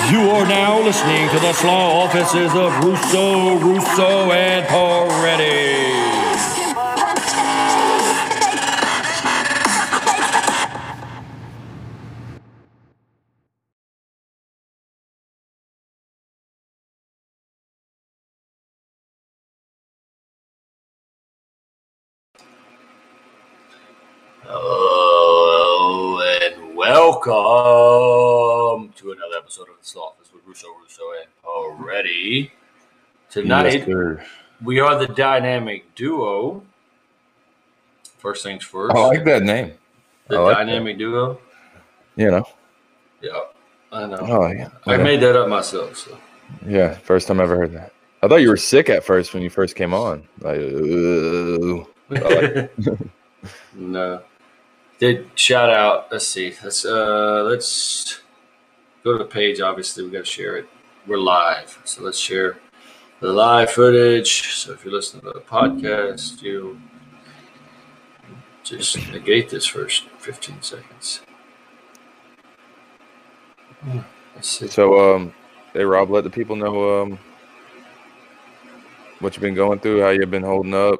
You are now listening to the Slaw Offices of Russo, and Peretti. Hello and welcome to another episode of the Slaw Office with Russo, and Peretti. Tonight, we are the dynamic duo. First things first. I like that name. The dynamic duo. You know. Yeah, I know. Oh, yeah. I made that up myself. So. Yeah, first time I ever heard that. I thought you were sick at first when you first came on. Like, No. Did shout out. Let's see. Let's go to the page. Obviously, we got to share it. We're live, so let's share the live footage. So if you're listening to the podcast, you just negate this first 15 seconds. Let's see. So, hey Rob, let the people know what you've been going through, how you've been holding up.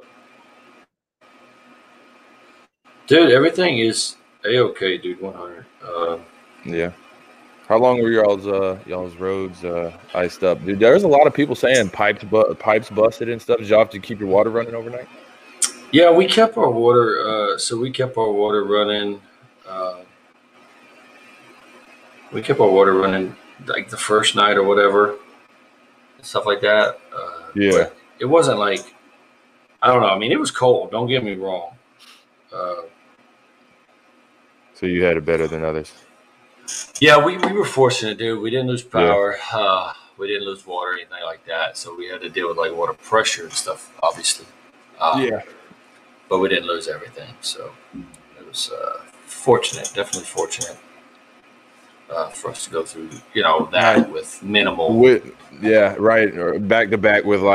Dude, everything is A-okay, dude. 100. Yeah. How long were y'all's roads iced up, dude? There's a lot of people saying pipes busted and stuff. Did y'all have to keep your water running overnight? Yeah, we kept our water. We kept our water running. We kept our water running like the first night or whatever, stuff like that. Yeah. It wasn't like, I don't know. I mean, it was cold. Don't get me wrong. So you had it better than others. Yeah, we were fortunate, dude. We didn't lose power. Yeah. We didn't lose water or anything like that. So we had to deal with like water pressure and stuff, obviously. Yeah. But we didn't lose everything. So it was fortunate, definitely fortunate for us to go through, that with minimal. Right. Or back to back with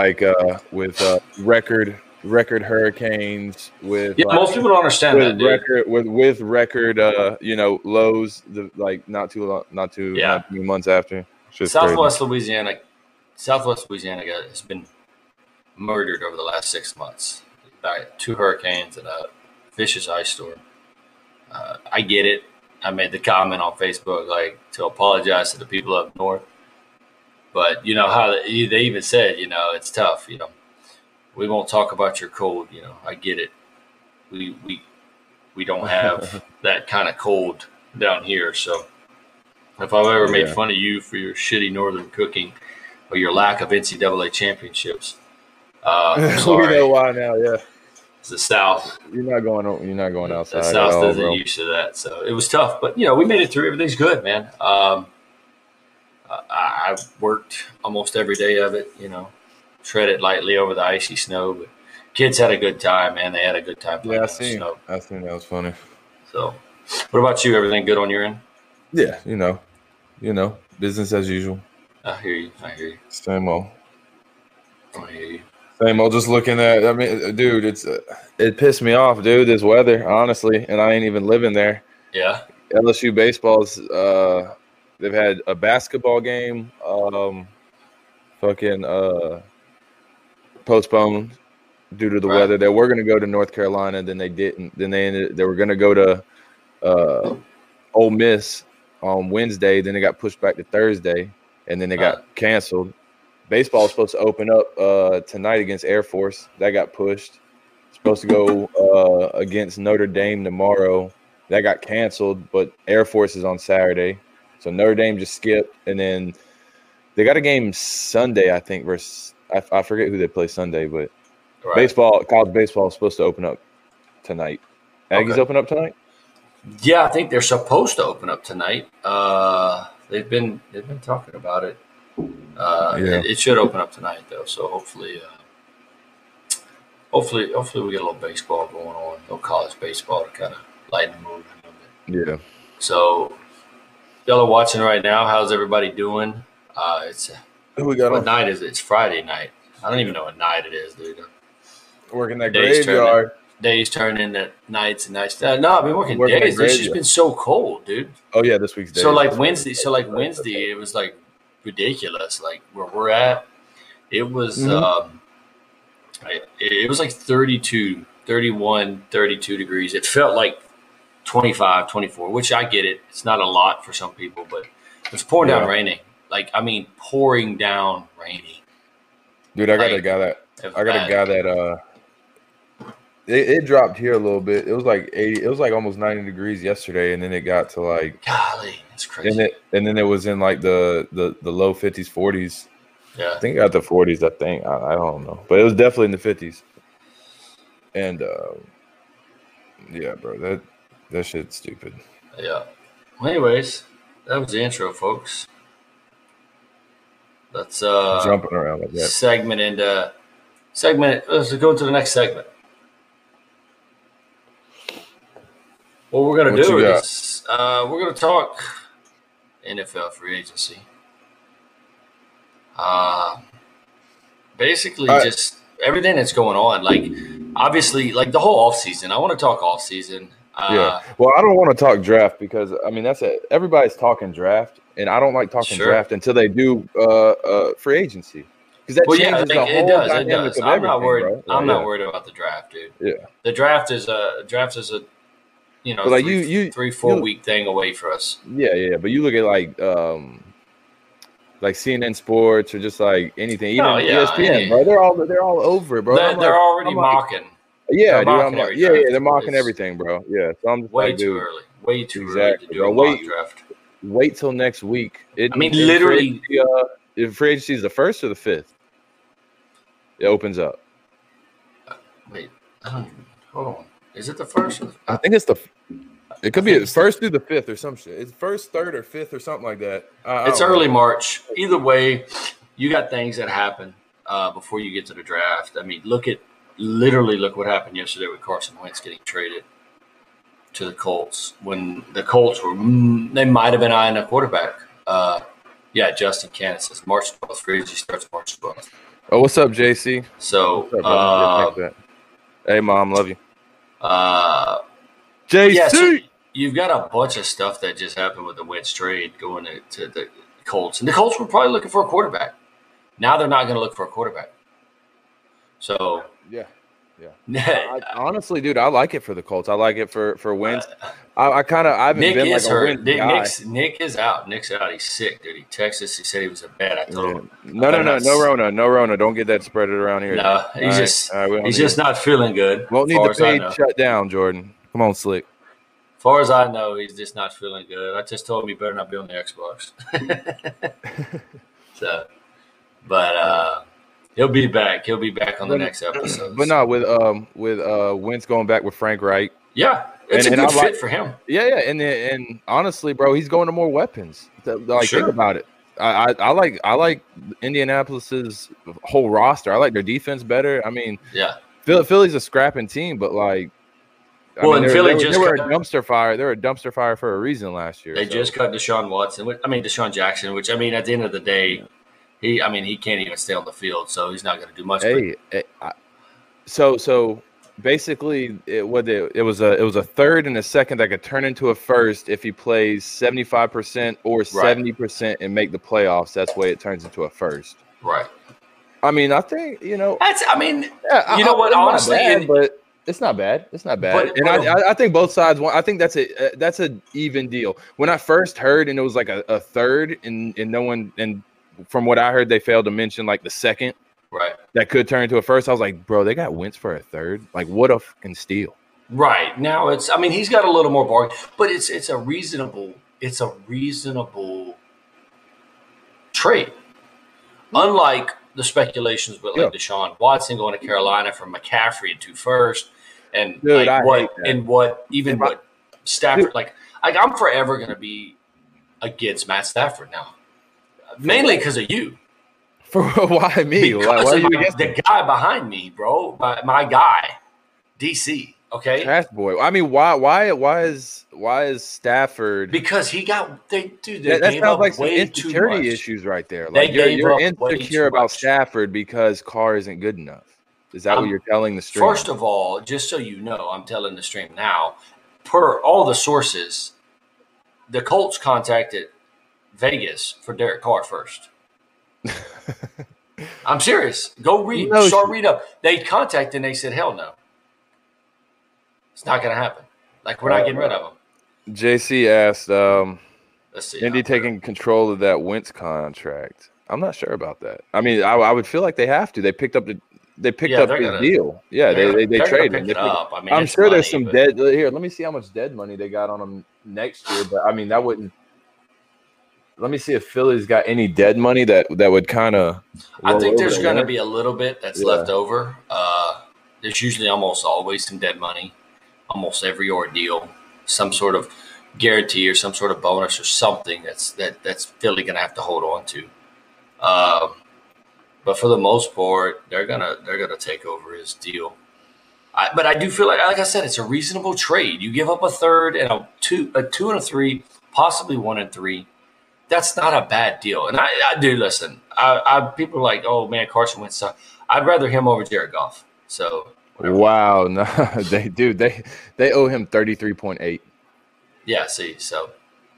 record hurricanes with most people don't understand that, dude. with record lows not too many months after. Southwest Louisiana has been murdered over the last 6 months by 2 hurricanes and a vicious ice storm. I get it. I made the comment on Facebook to apologize to the people up north, but you know how they even said it's tough. We won't talk about your cold. I get it. We don't have that kind of cold down here. So if I've ever made fun of you for your shitty northern cooking or your lack of NCAA championships, I'm sorry. We know why now. Yeah, it's the South. You're not going outside. The South isn't used to that, so it was tough. But we made it through. Everything's good, man. I worked almost every day of it. Treaded lightly over the icy snow, but kids had a good time, man. They had a good time playing in the snow. I think that was funny. So, what about you? Everything good on your end? Yeah, business as usual. I hear you. Same old. I hear you. Same old. Just looking at. I mean, dude, it pissed me off, dude. This weather, honestly, and I ain't even living there. Yeah. LSU baseball's. They've had a basketball game. Postponed due to the weather. They were going to go to North Carolina, then they didn't. Then they were going to go to Ole Miss on Wednesday. Then they got pushed back to Thursday, and then they got canceled. Baseball was supposed to open up tonight against Air Force. That got pushed. Supposed to go against Notre Dame tomorrow. That got canceled, but Air Force is on Saturday. So Notre Dame just skipped, and then they got a game Sunday, I think, versus I forget who they play Sunday, but college baseball is supposed to open up tonight. Aggies open up tonight? Yeah, I think they're supposed to open up tonight. They've been talking about it. It should open up tonight though, so hopefully we get a little baseball going on, a little college baseball to kind of lighten the mood a little bit. Yeah. So y'all are watching right now. How's everybody doing? What night is it? It's Friday night. I don't even know what night it is, dude. Working that graveyard. Days turn into nights and nights. No, I've been working days. It's just been so cold, dude. Oh yeah, this week's day. So Wednesday, it was like ridiculous. Like where we're at, it was it was like 32, 31, 32 degrees. It felt like 25, 24, which I get it. It's not a lot for some people, but it was pouring down raining. Like, I mean, pouring down raining. Dude, I got a guy that it dropped here a little bit. It was like 80, it was like almost 90 degrees yesterday, and then it got to like, golly, that's crazy. And then it was in like the low 50s, 40s. Yeah. I think it got the 40s, I think. I don't know. But it was definitely in the 50s. And yeah, bro, that shit's stupid. Yeah. Well, anyways, that was the intro, folks. Let's jumping around like that. Segment. Let's go to the next segment. What we're gonna do is we're gonna talk NFL free agency. Basically, just everything that's going on. Like, obviously, like the whole offseason. I want to talk offseason. Yeah. Well, I don't want to talk draft because I mean that's it. Everybody's talking draft, and I don't like talking draft until they do free agency because that changes the whole dynamic of I'm not worried. bro. I'm not worried about the draft, dude. Yeah. The draft is a like 3-4 week thing away for us. Yeah. But you look at like CNN Sports or just like anything, even ESPN, bro. They're all over it, bro. They're already mocking. Yeah, dude. They're mocking everything, bro. Yeah, so I'm just way like, too dude, early. Way too early to do a mock draft. Wait till next week. Literally, if free agency is the 1st or the 5th, it opens up. Wait, hold on. Is it the 1st? I think it's it could be the 1st through the 5th or some shit. It's 1st, 3rd, or 5th or something like that. It's early March. Either way, you got things that happen before you get to the draft. I mean, look what happened yesterday with Carson Wentz getting traded to the Colts. When the Colts they might have been eyeing a quarterback. Justin Cannon says March 12th. Free agency starts March 12th. Oh, what's up, JC? So, hey, Mom, love you. JC! Yeah, so you've got a bunch of stuff that just happened with the Wentz trade going to the Colts. And the Colts were probably looking for a quarterback. Now they're not going to look for a quarterback. So yeah. Honestly, dude, I like it for the Colts. I like it for Wentz. I haven't Nick been like a hurt. Wentz guy. Nick is out. Nick's out. He's sick, dude. He texted us. He said he was a bad. I told him. No Rona. Don't get that spread around here. No, he's just not feeling good. Won't need the page shut down, Jordan. Come on, Slick. As far as I know, he's just not feeling good. I just told him he better not be on the Xbox. But he'll be back. He'll be back on the next episode. But no, with Wentz going back with Frank Reich. Yeah, it's a good fit for him. Yeah, and honestly, bro, he's going to more weapons. Think about it. I like Indianapolis's whole roster. I like their defense better. I mean, Philly's a scrapping team, but like. Philly they were a dumpster fire. They were a dumpster fire for a reason last year. They just cut Deshaun Jackson, which at the end of the day, he can't even stay on the field, so he's not going to do much. So basically, it was a third and a second that could turn into a first if he plays 75% or 70% and make the playoffs. That's the way it turns into a first. Right. I mean, I think that's. What? Honestly, but. It's not bad. And I think both sides want. I think that's an even deal. When I first heard, and it was like a third, and no one, and from what I heard, they failed to mention like the second, right? That could turn into a first. I was like, bro, they got Wentz for a third. Like, what a fucking steal! Right now, he's got a little more bargain, but it's a reasonable trade. Unlike the speculations with Deshaun Watson going to Carolina from McCaffrey and 2 first. And what Stafford I'm forever going to be against Matt Stafford now, mainly because of you. For why me? Because of the guy behind me, bro. My guy, DC. Okay, trash boy. I mean, why is Stafford? Because he got that sounds like some insecurity issues right there. Like you're insecure about Stafford because Carr isn't good enough. Is that what you're telling the stream? First of all, just so you know, I'm telling the stream now. Per all the sources, the Colts contacted Vegas for Derek Carr first. I'm serious. Go read. No Start shit. read up. They contacted and they said, hell no. It's not going to happen. Like, we're not getting rid of them. JC asked, Let's see. Indy taking control of that Wentz contract. I'm not sure about that. I mean, I would feel like they have to. They picked up his deal. Yeah, they traded him. Pick it up. I mean, I'm sure there's some but dead. Here, let me see how much dead money they got on him next year. But I mean, that wouldn't. Let me see if Philly's got any dead money that would kind of. I think there's going to be a little bit that's left over. There's usually almost always some dead money, almost every ordeal, some sort of guarantee or some sort of bonus or something that's Philly going to have to hold on to. But for the most part, they're gonna take over his deal. But I do feel like I said, it's a reasonable trade. You give up a third and a two and a three, possibly 1 and 3. That's not a bad deal. And I do listen. People are like, oh man, Carson Wentz. I'd rather him over Jared Goff. So wow, no, they owe him 33.8. Yeah, see, so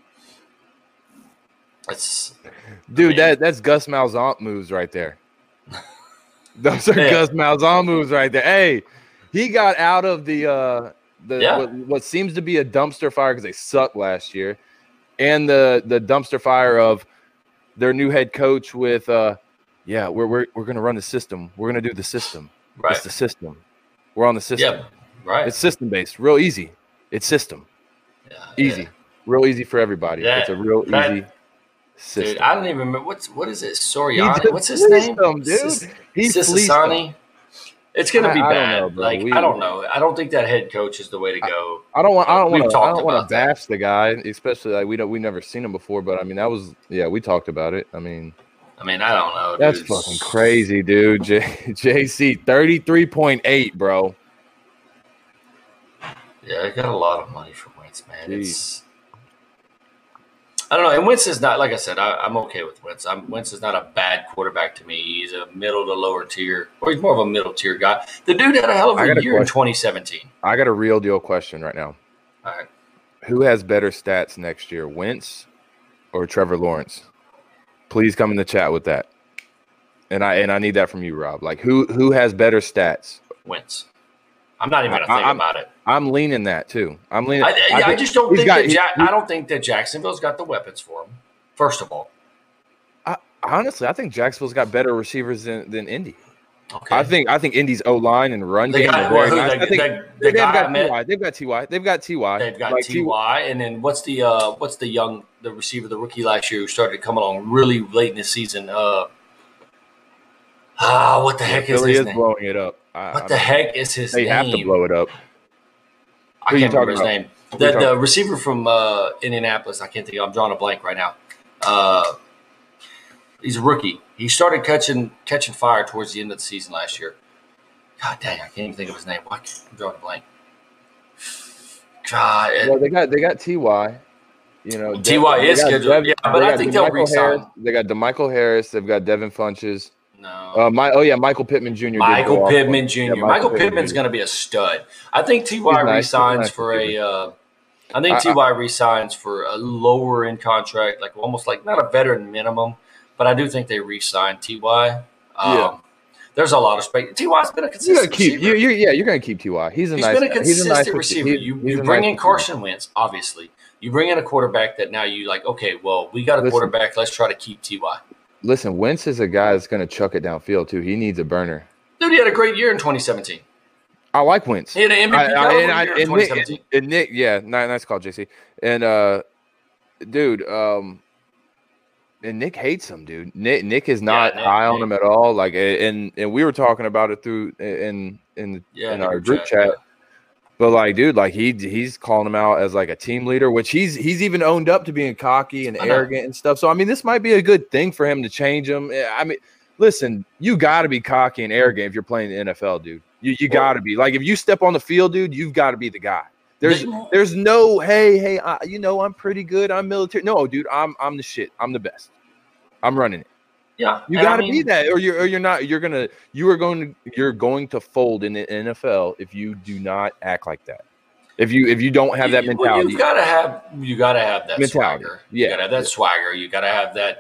it's that's Gus Malzahn moves right there. Those are Gus Malzahn moves right there. Hey, he got out of what seems to be a dumpster fire because they sucked last year, and the dumpster fire of their new head coach with we're going to run the system. We're going to do the system. Right. It's the system. We're on the system. Yeah, right. It's system based. Real easy. It's system. Yeah, easy. Real easy for everybody. Yeah. It's a real easy system. Dude, I don't even remember what is it? Soriano. What's his name? Dude. He's Sisani. It's going to be bad. I don't know. I don't think that head coach is the way to go. I don't want to bash the guy, especially like we never seen him before. But I mean, we talked about it. I mean, I don't know. That's fucking crazy, dude. JC 33.8, bro. Yeah, I got a lot of money for Wentz, man. It's I don't know. And Wentz is not, like I said, I'm okay with Wentz. Wentz is not a bad quarterback to me. He's a middle to lower tier, or he's more of a middle tier guy. The dude had a hell of a year in 2017. I got a real deal question right now. All right. Who has better stats next year, Wentz or Trevor Lawrence? Please come in the chat with that. And I need that from you, Rob. Like who has better stats? Wentz. I'm not even going to think about it. I'm leaning that too. I'm leaning. I just don't think I don't think that Jacksonville's got the weapons for him. First of all, honestly, I think Jacksonville's got better receivers than Indy. Okay. I think Indy's O-line and run game. They've got Ty. They've got Ty. They've got Ty, and then what's the receiver, the rookie last year who started to come along really late in the season? What the heck is his name? Blowing it up. What the heck is his name? They have to blow it up. I can't remember his name. The receiver from Indianapolis, I can't think of. I'm drawing a blank right now. He's a rookie. He started catching fire towards the end of the season last year. God dang, I can't even think of his name. I'm drawing a blank. God. Well, they got Ty. Ty is scheduled. But I think they'll re-sign. They got DeMichael Harris. They've got Devin Funches. No. Michael Pittman Jr. Michael Pittman's going to be a stud. I think Ty resigns for a. I think Ty resigns for a lower end contract, like almost like not a veteran minimum, but I do think they re-sign Ty. There's a lot of space. Ty's been a consistent receiver. You're going to keep Ty. He's been a consistent receiver. You bring in Carson Wentz, obviously. You bring in a quarterback that now you like. Okay, well, we got a quarterback. Let's try to keep Ty. Listen, Wentz is a guy that's going to chuck it downfield, too. He needs a burner. Dude, he had a great year in 2017. I like Wentz. He had an MVP year in 2017. Nick, nice call, JC. And, and Nick hates him, dude. Nick is not high on him at all. Like, and we were talking about it through in our group chat. Yeah. But like, dude, like he's calling him out as like a team leader, which he's even owned up to being cocky and arrogant and stuff. So I mean, this might be a good thing for him to change him. I mean, listen, you got to be cocky and arrogant if you're playing the NFL, dude. You got to be. Like, if you step on the field, dude, you've got to be the guy. There's no hey, I'm pretty good. I'm military. No, dude, I'm the shit. I'm the best. I'm running it. Yeah, you got to be that, or you're not. You're going to fold in the NFL if you do not act like that. If you don't have that mentality, you got to have that mentality. swagger. You got to have that swagger. You got to have that.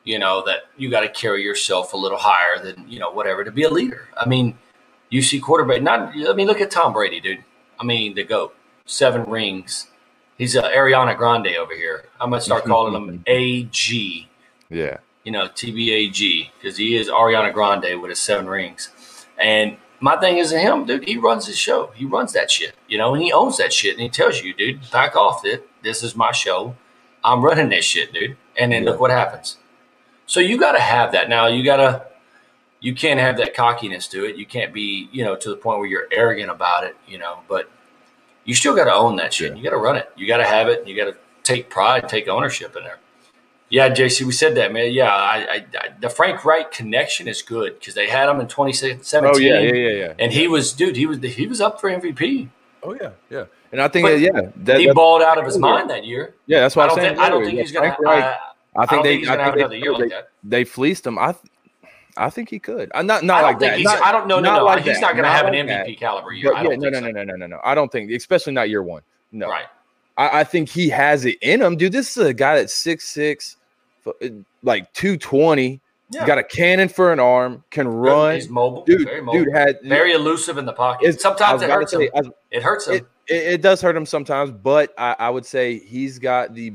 that you got to carry yourself a little higher than, whatever to be a leader. I mean, you see quarterback, look at Tom Brady, dude. I mean, the GOAT, 7 rings. He's Ariana Grande over here. I'm going to start calling him AG. Yeah. TBAG, because he is Ariana Grande with his 7 rings. And my thing is him, dude, he runs his show. He runs that shit, and he owns that shit. And he tells you, dude, back off it. This is my show. I'm running this shit, dude. And then look what happens. So you got to have that. Now you can't have that cockiness to it. You can't be, to the point where you're arrogant about it, but you still got to own that shit. Yeah. You got to run it. You got to have it. You got to take pride, take ownership in there. Yeah, JC, we said that, man. Yeah, the Frank Reich connection is good because they had him in 2017. Oh yeah. And he was up for MVP. Oh yeah. And I think he balled out of his mind that year. Yeah, that's what I'm saying. I don't think he's going to. I think he's going to have another year like that. They fleeced him. I think he could. Not like that. I don't know. No. He's not going to have an MVP caliber year. No. I don't think, especially not year one. No. Right. I think he has it in him, dude. This is a guy that's 6'6", like 220. Yeah. Got a cannon for an arm. Can run. He's mobile. Very mobile. Very elusive in the pocket. Sometimes it hurts him. It hurts him. It does hurt him sometimes, but I would say he's got the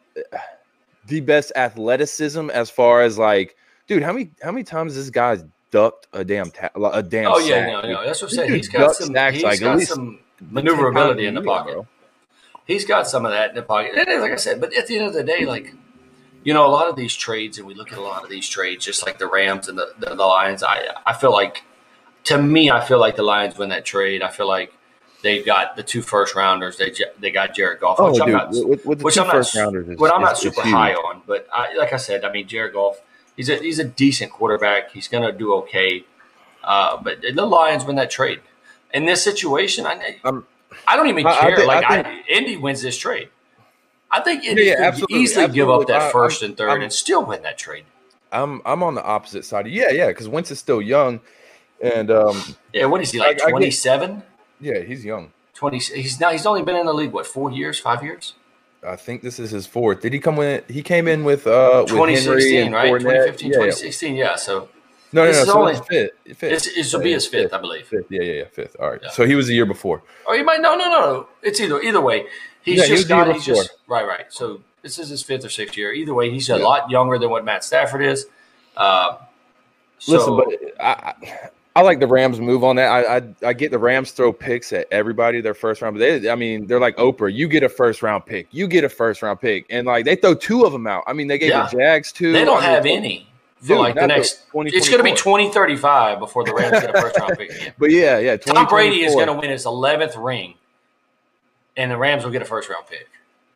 best athleticism as far as like, dude, how many times this guy's ducked a damn sack? No, that's what I'm saying. He's got some maneuverability in the pocket. Bro. He's got some of that in the pocket. And like I said, but at the end of the day, like, a lot of these trades, and we look at a lot of these trades, just like the Rams and the Lions, I feel like, to me, the Lions win that trade. I feel like they've got the 2 first-rounders. They got Jared Goff, which I'm not super high on. But like I said, I mean, Jared Goff, he's a decent quarterback. He's going to do okay. But the Lions win that trade. In this situation, I don't even care. Indy wins this trade. I think Indy could easily give up that first and third and still win that trade. I'm on the opposite side. Yeah, because Wentz is still young, and what is he, like 27? Yeah, he's young. 20. He's only been in the league 4 years, 5 years. I think this is his 4th. Did he come in? He came in with 2016, right? 2015, 2016. Yeah. So. No. So only his fifth. This will be his 5th, I believe. 5th. Yeah. 5th. All right. Yeah. So he was the year before. Or he might. No. It's either way. He's right. So this is his 5th or 6th year. Either way, he's a lot younger than what Matt Stafford is. Listen, but I like the Rams move on that. I get the Rams throw picks at everybody their first round, but they're like Oprah. You get a first round pick. And like they throw 2 of them out. I mean, they gave the Jags 2. They don't have any. For like the next, it's going to be 2035 before the Rams get a first round pick again. But yeah. Tom Brady is going to win his 11th ring, and the Rams will get a first round pick.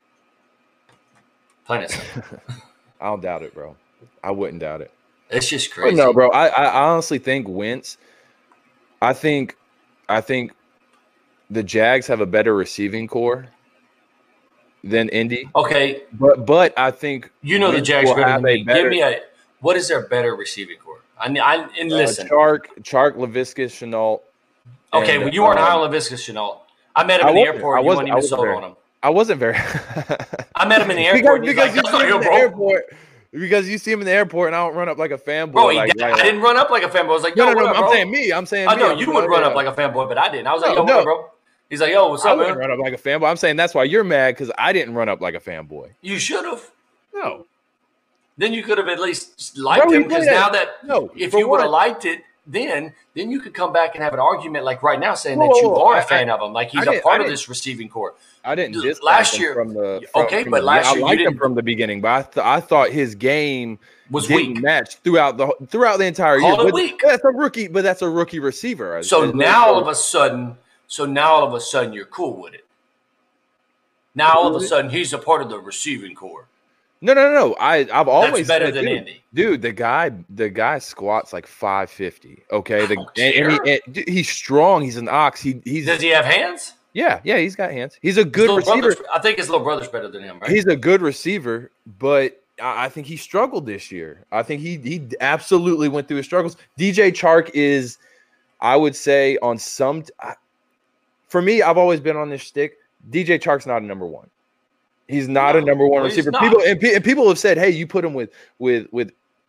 Plain and simple. I don't doubt it, bro. I wouldn't doubt it. It's just crazy. But no, bro. I honestly think Wentz. I think the Jags have a better receiving core than Indy. Okay, but I think the Jags better than me. Give me what is their better receiving core? Listen, Chark, Laviska Shenault. Okay, well, you weren't high on Laviska Shenault. I met him in the airport. You weren't even sold on him. I wasn't very. I met him in the airport. Because you see him in the airport, and I don't run up like a fanboy. Bro, I didn't run up like a fanboy. I was like, yo, no, what up, bro? I'm saying I know you would run up like a fanboy, but I didn't. I was like, yo, what up, bro? He's like, yo, what's up, man? I wouldn't run up like a fanboy. I'm saying that's why you're mad, because I didn't run up like a fanboy. You should have. No. Then you could have at least liked him, because now that if you would have liked it, then you could come back and have an argument like right now saying that you are a fan of him, like he's a part of this receiving core. I didn't dislike last year from the last year I liked him from the beginning, but I thought his game was weak match throughout the entire year. Call it weak. That's a rookie, but that's a rookie receiver. So now all of a sudden you're cool with it. Now all of a sudden he's a part of the receiving core. No. I've always better than Indy. Dude, the guy squats like 550. Okay, he's strong. He's an ox. Does he have hands? Yeah, he's got hands. He's a good receiver. I think his little brother's better than him, right? He's a good receiver, but I think he struggled this year. I think he absolutely went through his struggles. DJ Chark is, I would say, on some. For me, I've always been on this stick. DJ Chark's not a number 1. He's not a number 1 receiver. People have said, "Hey, you put him with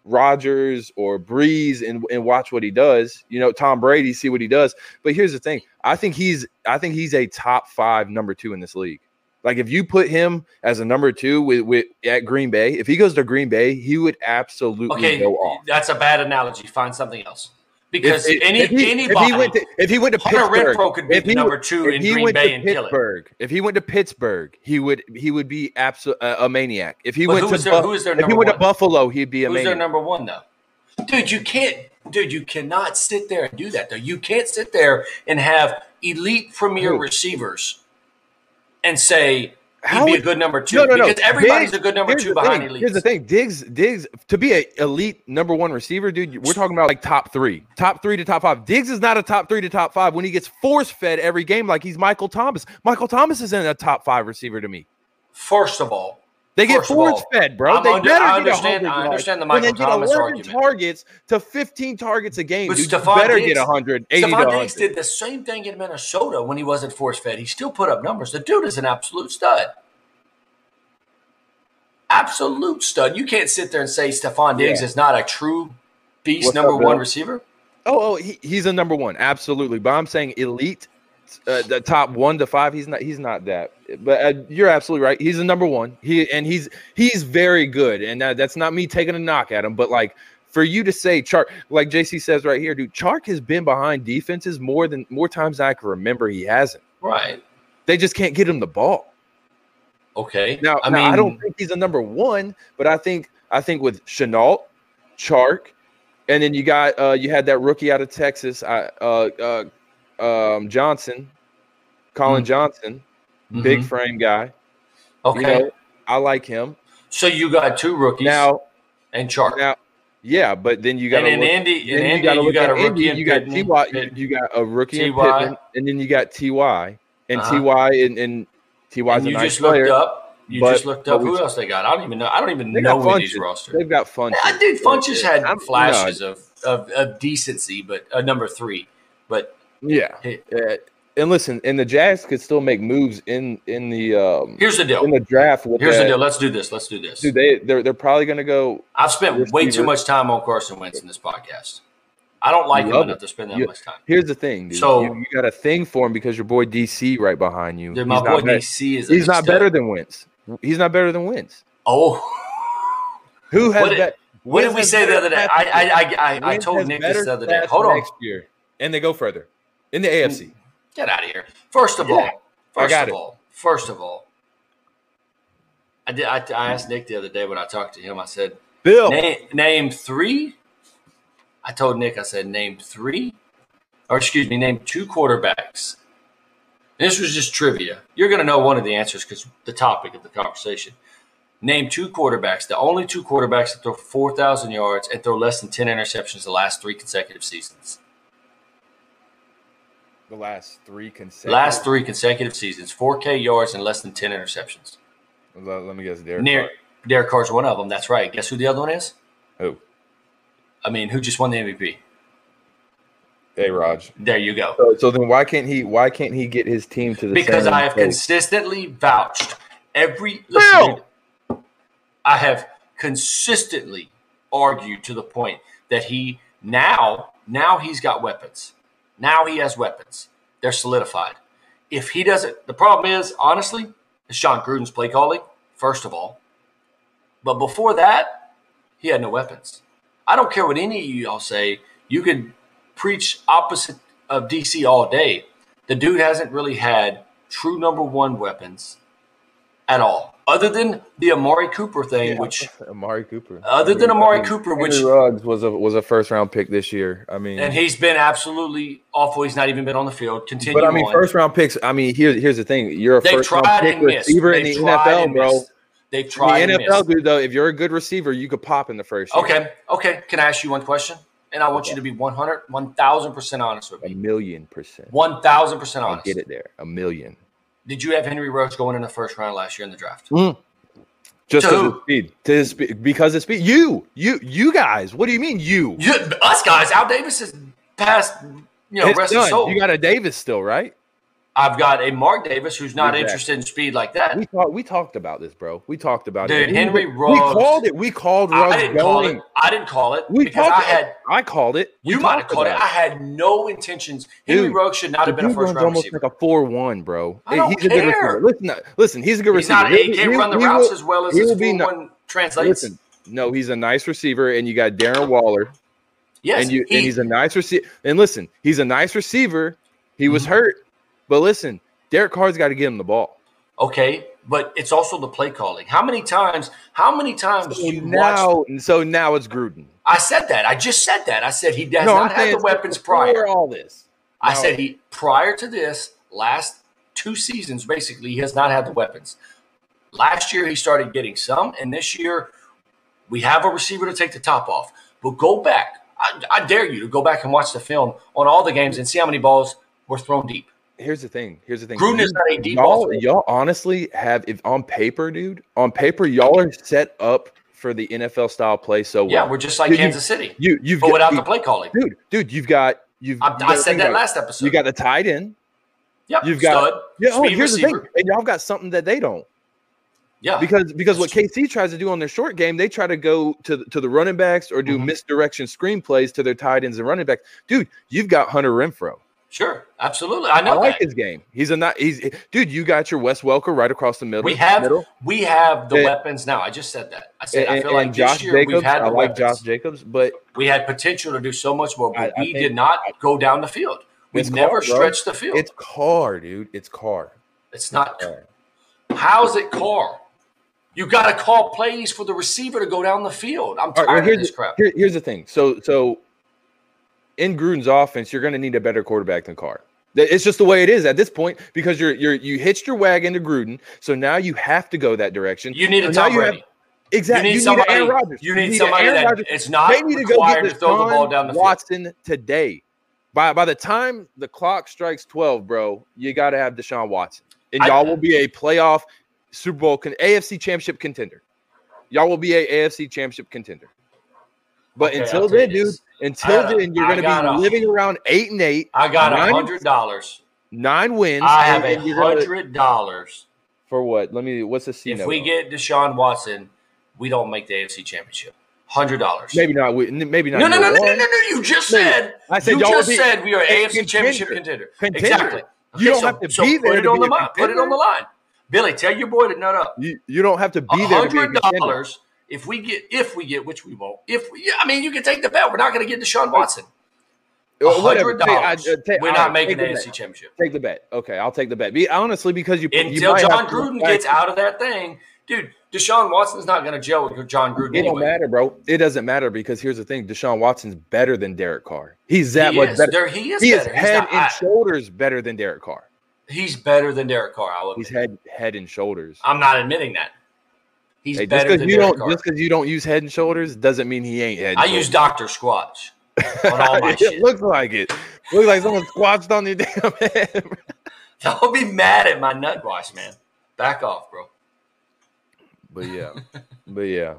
Rodgers or Breeze and watch what he does. Tom Brady, see what he does. But here's the thing: I think he's a top 5 number 2 in this league. Like if you put him as a number 2 with at Green Bay, if he goes to Green Bay, he would absolutely go off. That's a bad analogy. Find something else. Because if he went to Hunter Pittsburgh, Renfrow could be the number 2 in Green Bay and kill it. If he went to Pittsburgh, he would be a maniac. If he went to Buffalo, he'd be a maniac. Who's their number 1 though? You cannot sit there and do that though. You can't sit there and have elite premier receivers and say he'd be a good number 2. No. Because everybody's a good number 2 behind elite. Here's the thing. Diggs, to be an elite number 1 receiver, dude, we're talking about like top 3 to top 5. Diggs is not a top 3 to top 5 when he gets force-fed every game like he's Michael Thomas. Michael Thomas isn't a top 5 receiver to me. First of all, they get force-fed, bro. I understand the Michael Thomas argument. Targets to 15 targets a game. But Dude, Stephon better Diggs, get 180 to 100. Stephon Diggs did the same thing in Minnesota when he wasn't force-fed. He still put up numbers. The dude is an absolute stud. Absolute stud. You can't sit there and say Stephon Diggs is not a true beast number 1 receiver. He's a number 1, absolutely. But I'm saying elite, the top 1 to 5. He's not that. But you're absolutely right. He's a number 1. He's very good, and that's not me taking a knock at him. But like for you to say Chark, like JC says right here, dude, Chark has been behind defenses more times than I can remember. He hasn't. Right. They just can't get him the ball. Okay. Now I don't think he's a number 1, but I think with Shenault, Chark, and then you had that rookie out of Texas, Johnson, Colin Johnson, big frame guy. Okay. I like him. So you got 2 rookies now and Chark. Yeah, but then you got you got a rookie and you got T.Y. You got a rookie and Pittman, and then you got T.Y. and T.Y. and T.Y.'s a nice player. You just looked up who else they got. I don't even know. I don't even know these rosters. They've got Funches. Yeah, dude, Funches had flashes of decency, but number 3. But yeah. And listen, and the Jags could still make moves in the here's the deal. In the draft. Here's the deal. Let's do this. Dude, they're probably going to go. I've spent way too much time on Carson Wentz in this podcast. I don't like him enough to spend that much time. Here's the thing, dude. So you got a thing for him because your boy DC right behind you. Dude, my boy DC is. He's not better than Wentz. He's not better than Wentz. Oh, who has that? What did we say the other day? I told Nick this the other day. Hold on. Next year, and they go further in the AFC. Get out of here. First of all, I asked Nick the other day when I talked to him. I said, "Bill, name 3." I told Nick, I said, name 2 quarterbacks. And this was just trivia. You're going to know one of the answers because the topic of the conversation. Name 2 quarterbacks, the only 2 quarterbacks that throw 4,000 yards and throw less than 10 interceptions the last 3 consecutive seasons. The last 3 consecutive seasons, 4K yards and less than 10 interceptions. Let me guess, Derek Carr. Derek Carr's one of them. That's right. Guess who the other one is? Who? I mean, who just won the MVP? A-Rod. There you go. So then why can't he get his team to the because same I have place? Consistently vouched I have consistently argued to the point that he now he's got weapons. Now he has weapons. They're solidified. If he doesn't, the problem is, honestly, it's Sean Gruden's play calling, first of all. But before that, he had no weapons. I don't care what any of y'all say. You could preach opposite of DC all day. The dude hasn't really had true number 1 weapons at all, other than the Amari Cooper thing. Amari Cooper. Which Ruggs was a first round pick this year. I mean, and he's been absolutely awful. He's not even been on the field. But I mean, first round picks. I mean, here's the thing. You're a first round pick receiver in the NFL, bro. They've tried in the NFL, dude. Though, if you're a good receiver, you could pop in the first year. Okay. Can I ask you one question? And I want you to be 1,000% honest with me. 1,000,000%. 1,000% honest. I'll get it there. 1,000,000. Did you have Henry Ruggs going in the first round last year in the draft? Just because of speed. Because of speed. You guys. What do you mean you? Us guys. Al Davis is past. Rest his soul. You got a Davis still, right? I've got a Mark Davis who's not Exactly. interested in speed like that. We talked about this, bro. We talked about Dude, it. Henry We Ruggs. called it. We called Ruggs I didn't call going. it. I didn't call it We because talked. I called it. You might have called it. I had no intentions. Henry Ruggs should not have been a first round almost receiver. like a 4-1, bro. I don't He's a good care. receiver. Listen, he's a good He's receiver. not. He can't run the routes as well as his 4-1 translates. Listen, no, he's a nice receiver, and you got Darren Waller. Yes, and he's a nice receiver. And listen, he's a nice receiver. He was hurt, but listen, Derek Carr's got to get him the ball. Okay, but it's also the play calling. How many times So now it's Gruden. I said that. I just said that. I said he does not have the weapons prior. All this. I said prior to this, last 2 seasons, basically, he has not had the weapons. Last year, he started getting some, and this year, we have a receiver to take the top off. But go back. I dare you to go back and watch the film on all the games and see how many balls were thrown deep. Here's the thing. Gruden is not a deep ball. Y'all honestly have, if on paper, y'all are set up for the NFL style play so well. Yeah, we're just like Kansas City. But without the play calling. Dude, I said that last episode. You got the tight end. Yep. You've got stud, here's receiver. The thing. And y'all got something that they don't. Yeah. Because what KC tries to do on their short game, they try to go to the running backs or do misdirection screenplays to their tight ends and running backs. Dude, you've got Hunter Renfrow. Sure, absolutely. I know. I like his game. Dude. You got your Wes Welker right across the middle. We have the weapons now. I just said that. I said I feel like Josh this year Jacobs, we've had the weapons. Josh Jacobs, but we had potential to do so much more, but we did not go down the field. We've never stretched the field. It's Carr, dude. It's Carr. It's not Carr. How's it Carr? You got to call plays for the receiver to go down the field. I'm tired of this crap. Here's the thing. So in Gruden's offense, you're going to need a better quarterback than Carr. It's just the way it is at this point because you hitched your wagon to Gruden, so now you have to go that direction. You need a Tom Brady. Exactly. You need somebody. Aaron Rodgers. You need somebody that it's not required to throw the ball down the field. Watson today. By the time the clock strikes 12, bro, you got to have Deshaun Watson, and y'all will be a playoff Super Bowl AFC Championship contender. Y'all will be a AFC Championship contender. But until then, dude, you're going to be living around 8-8. I got $100. 9 wins. I have $100 for what? What's the C? If we get Deshaun Watson, we don't make the AFC Championship. $100. Maybe not. Maybe not. No. You just said. I said you just said we are AFC Championship contender. Exactly. You don't have to be there. Put it on the line. Put it on the line. Billy, tell your boy to nut up. You don't have to be there. $100. If we get, which we won't. You can take the bet. We're not going to get Deshaun Watson. $100. We're not making the AFC Championship. Take the bet. Okay, I'll take the bet. Honestly, because until John Gruden gets out of that thing, dude. Deshaun Watson's not going to gel with John Gruden. It don't matter, bro. It doesn't matter because here's the thing: Deshaun Watson's better than Derek Carr. He's that much better. He is head and shoulders better than Derek Carr. He's better than Derek Carr. He's head and shoulders. I'm not admitting that. He's better than Derek Carr. Just because you don't use Head and Shoulders doesn't mean he ain't Head and Shoulders. I use Dr. Squatch on all my shit. It looks like it. Looks like someone squatched on your damn head. Don't be mad at my nut wash, man. Back off, bro. But yeah.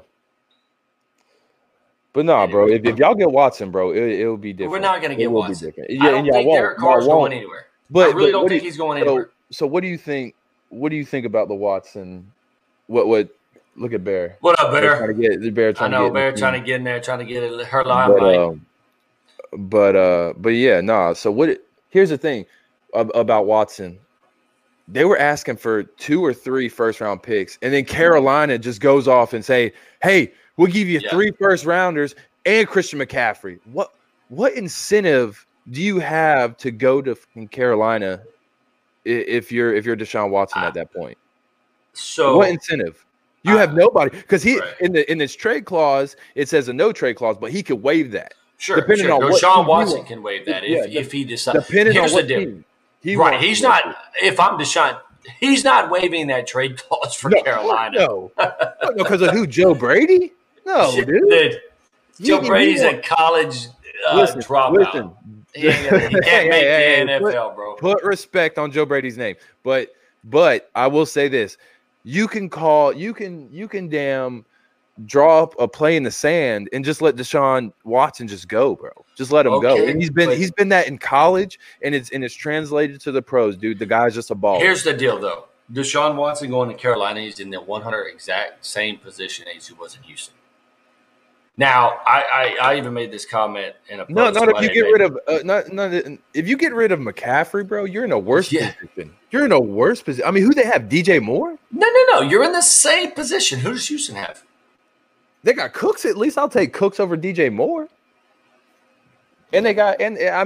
But nah, bro. If y'all get Watson, bro, it'll be different. We're not going to get Watson. I don't think Derek Carr's going anywhere. I really don't think he's going anywhere. So what do you think? What do you think about the Watson? What? Look at Bear. What up, Bear? Trying to get Bear. Bear trying to get in there, trying to get her limelight. But yeah, nah. So here's the thing about Watson. They were asking for 2 or 3 first-round picks, and then Carolina just goes off and say, "Hey, we'll give you 3 first-rounders and Christian McCaffrey." What incentive do you have to go to Carolina if you're Deshaun Watson at that point? So what incentive? You have nobody because in this trade clause it says a no trade clause, but he could waive that. Sure, depending on Deshaun Watson can waive that if he decides. Depending on what team. He's not. If I'm Deshaun, he's not waiving that trade clause for Carolina. No, because of who? Joe Brady? No, dude. Joe Brady's a college dropout. He can't make the NFL, bro. Put respect on Joe Brady's name, but I will say this. You can damn draw up a play in the sand and just let Deshaun Watson just go, bro. Just let him go. And he's been that in college, and it's translated to the pros, dude. The guy's just a baller. Here's the deal, though. Deshaun Watson going to Carolina, he's in the 100 exact same position as he was in Houston. Now, I even made this comment in a post. Not if you get rid of if you get rid of McCaffrey, bro, you're in a worse position. You're in a worse position. I mean, who they have? DJ Moore? No. You're in the same position. Who does Houston have? They got Cooks. At least I'll take Cooks over DJ Moore. And they got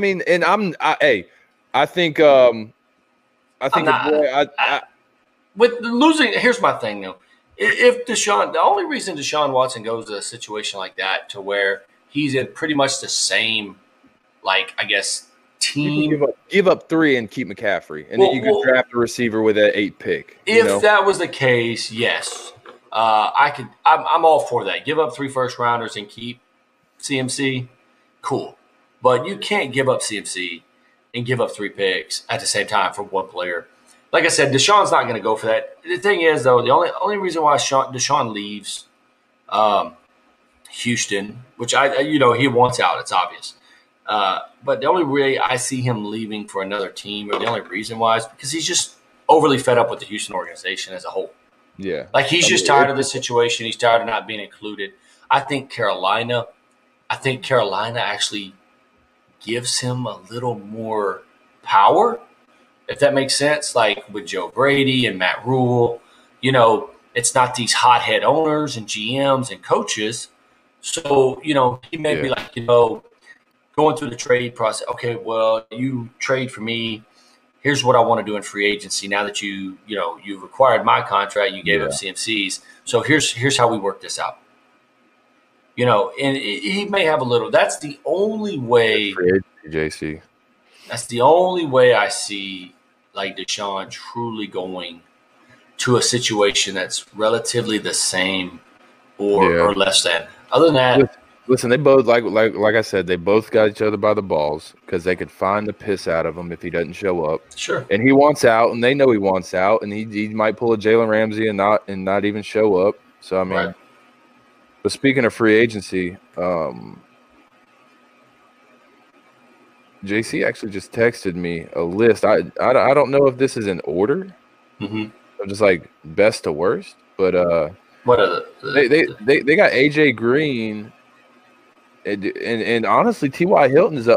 with losing. Here's my thing, though. If the only reason Deshaun Watson goes to a situation like that, to where he's in pretty much the same, like, I guess, team. Give up 3 and keep McCaffrey, and then you could draft a receiver with that 8 pick. If that was the case, yes, I could. I'm all for that. Give up 3 first rounders and keep CMC. Cool, but you can't give up CMC and give up 3 picks at the same time for one player. Like I said, Deshaun's not going to go for that. The thing is, though, the only reason why Deshaun leaves Houston, which he wants out, it's obvious. But the only way I see him leaving for another team, or the only reason why, is because he's just overly fed up with the Houston organization as a whole. Yeah, like he's just tired of the situation. He's tired of not being included. I think Carolina actually gives him a little more power, if that makes sense, like with Joe Brady and Matt Rule. It's not these hothead owners and GMs and coaches. So, he may be like, going through the trade process. Okay, well, you trade for me. Here's what I want to do in free agency. Now that you've acquired my contract, you gave up CMC's. So here's how we work this out. And he may have a little. That's the only way. Free agency, JC. That's the only way I see, like, Deshaun truly going to a situation that's relatively the same or less than. Other than that, listen, they both like I said, they both got each other by the balls because they could find the piss out of him if he doesn't show up. Sure. And he wants out, and they know he wants out, and he might pull a Jalen Ramsey and not even show up. So I mean, right. But speaking of free agency, JC actually just texted me a list. I don't know if this is in order. Mm-hmm. Just like best to worst, but what are they got AJ Green, and honestly, T.Y. Hilton is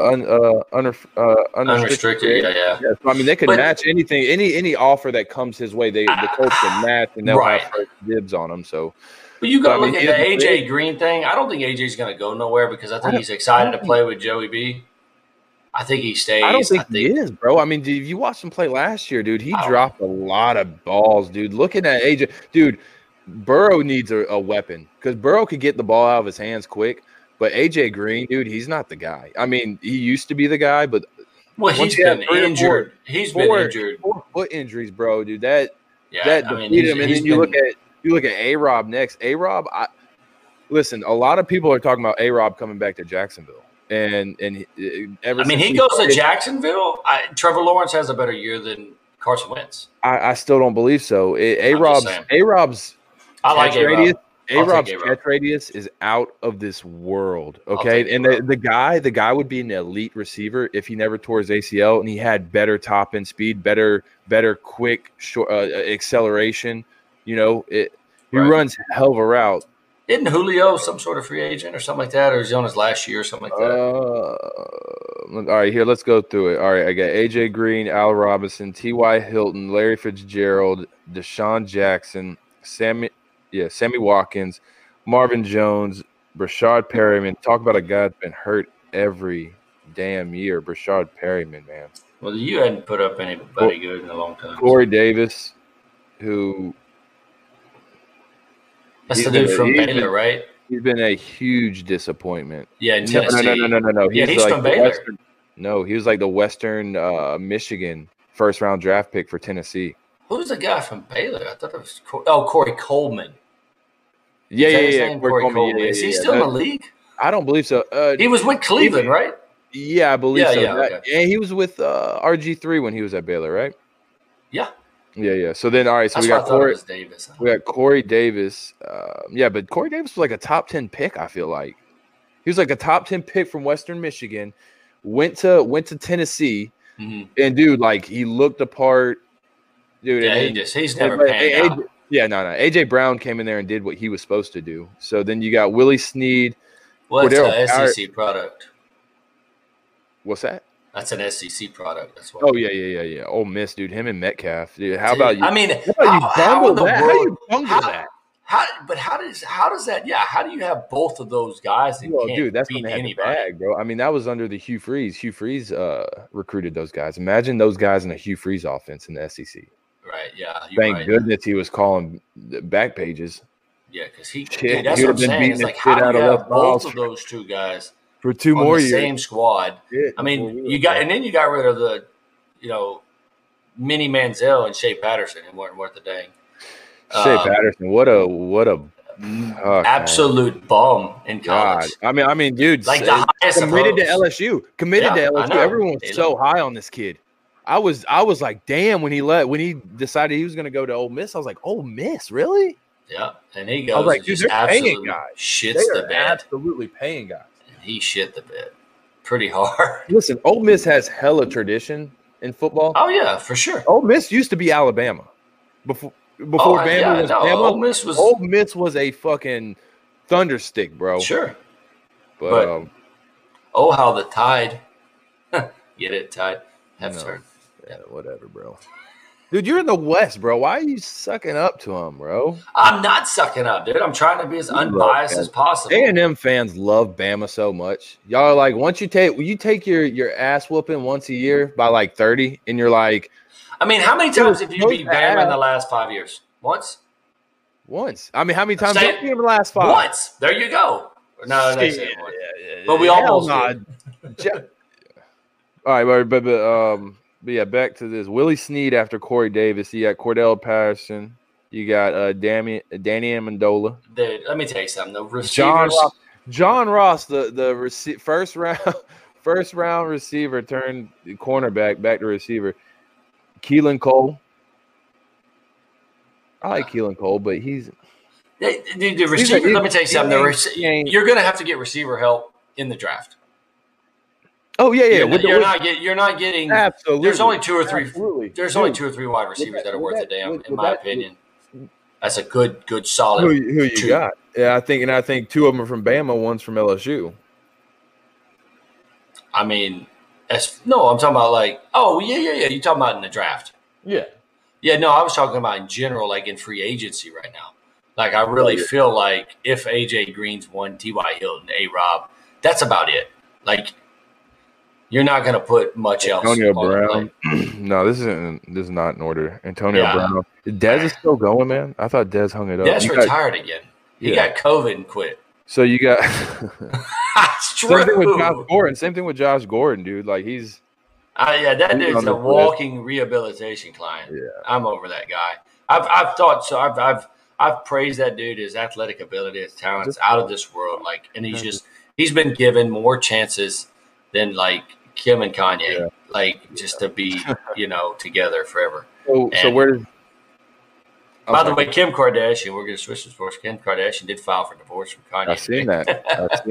unrestricted. Yeah. So, I mean, they could match anything, any offer that comes his way. The coach can match, and they'll have first dibs on them. So. But you got to look at the AJ Green thing. I don't think AJ's going to go nowhere because I think he's excited to play with Joey B. I think he stays. I don't think he is, bro. I mean, if you watched him play last year, dude, he dropped a lot of balls, dude. Looking at AJ, dude, Burrow needs a weapon because Burrow could get the ball out of his hands quick, but AJ Green, dude, he's not the guy. I mean, he used to be the guy, but he's been injured. He's been injured. 4 foot injuries, bro, dude. That defeated him. And then you look at A-Rob next. A-Rob, listen, a lot of people are talking about A-Rob coming back to Jacksonville. And he goes to Jacksonville. Trevor Lawrence has a better year than Carson Wentz. I still don't believe so. A-Rob's I like A-Rob. A-Rob's catch radius is out of this world. Okay, and the guy would be an elite receiver if he never tore his ACL and he had better top end speed, better quick short acceleration. He runs a hell of a route. Isn't Julio some sort of free agent or something like that, or is he on his last year or something like that? All right, here, let's go through it. All right, I got AJ Green, Al Robinson, T.Y. Hilton, Larry Fitzgerald, Deshaun Jackson, Sammy Watkins, Marvin Jones, Brashard Perryman. Talk about a guy that's been hurt every damn year. Brashard Perryman, man. Well, you hadn't put up anybody good in a long time. Corey Davis, who – that's the dude from Baylor, right? He's been a huge disappointment. Yeah, in Tennessee. No. He's from Baylor. He was like the Western Michigan first-round draft pick for Tennessee. Who's the guy from Baylor? I thought it was Corey Coleman. Yeah. Corey Coleman. Is he still in the league? I don't believe so. He was with Cleveland, right? Yeah, I believe so. Yeah, okay. And he was with RG3 when he was at Baylor, right? Yeah. Yeah. So then, all right. So That's we why got I thought it Corey. was Davis. We got Corey Davis. Yeah, but Corey Davis was like a top 10 pick. I feel like he was like a top 10 pick from Western Michigan. Went to Tennessee, and dude, like he looked apart. Dude, Yeah, he's never panned out. Yeah, no. AJ Brown came in there and did what he was supposed to do. So then you got Willie Snead. Well, it's an SEC product. What's that? That's an SEC product. That's why. Oh yeah. Ole Miss, dude. Him and Metcalf, dude. How about you? I mean, how in the world? How you bungle that? How does that? Yeah, how do you have both of those guys and can't dude, that's beat when they had anybody? the bag, bro. I mean, that was under the Hugh Freeze. Hugh Freeze recruited those guys. Imagine those guys in a Hugh Freeze offense in the SEC. Right. Yeah. Thank goodness he was calling back pages. Yeah, because that's what I'm saying. It's like, how do you have both of those two guys for 2 more years? Same squad. I mean, you got rid of the, Mini Manziel and Shea Patterson, and weren't worth a dang. Shea Patterson, what a absolute bum in college. God. I mean, dude, like the highest committed to LSU. Committed to LSU. Everyone was so high on this kid. I was like, damn, when he decided he was going to go to Ole Miss, I was like, Ole Miss, really? Yeah, and he goes. I was like, dude, they're paying guys. Shits the bed. Absolutely paying guys. And he shit the bed pretty hard. Listen, Ole Miss has hella tradition in football. Oh yeah, for sure. Ole Miss used to be Alabama before Bama was Bama. Ole Miss was a fucking thunderstick, bro. Sure, but how the tide, get it, tide have turned. Yeah, whatever, bro. Dude, you're in the West, bro. Why are you sucking up to him, bro? I'm not sucking up, dude. I'm trying to be as unbiased as possible. A&M fans love Bama so much. Y'all are like, once you take your ass whooping once a year by like 30, and you're like, I mean, how many times have you beat Bama in the last 5 years? Once. I mean, how many times have you beat them in the last 5? Once. There you go. No, that's it. Yeah. But we almost did. All right, but yeah, back to this. Willie Snead after Corey Davis. You got Cordell Patterson. You got Danny Amendola. Dude, let me tell you something. The receivers. John Ross, the first round receiver turned cornerback back to receiver. Keelan Cole. I like Keelan Cole, but he's the receiver. Let me tell you something. You're going to have to get receiver help in the draft. Oh yeah. You're not getting. Absolutely. There's only 2 or 3. Absolutely. There's only 2 or 3 wide receivers that are worth a damn, in my opinion. That's a good solid. Who you got? Yeah, I think 2 of them are from Bama. One's from LSU. I mean, I'm talking about like. Oh yeah. You're talking about in the draft. Yeah. Yeah. No, I was talking about in general, like in free agency right now. Like I really feel like if AJ Green's won, T.Y. Hilton, A-Rob, that's about it. Like. You're not going to put much else. Antonio Brown. No, this is not in order. Antonio Brown. Dez is still going, man. I thought Dez hung it up. Dez retired again. He got COVID and quit. So you got That's true. Same thing with Josh Gordon, dude. Like he's that dude's a walking rehabilitation client. Yeah. I'm over that guy. I've thought so. I've praised that dude. His athletic ability, his talent's out of this world. Like, and he's been given more chances than like Kim and Kanye, like just to be, together forever. So where does? By the way, Kim Kardashian, we're going to switch to sports. Kim Kardashian did file for divorce from Kanye. I've seen that.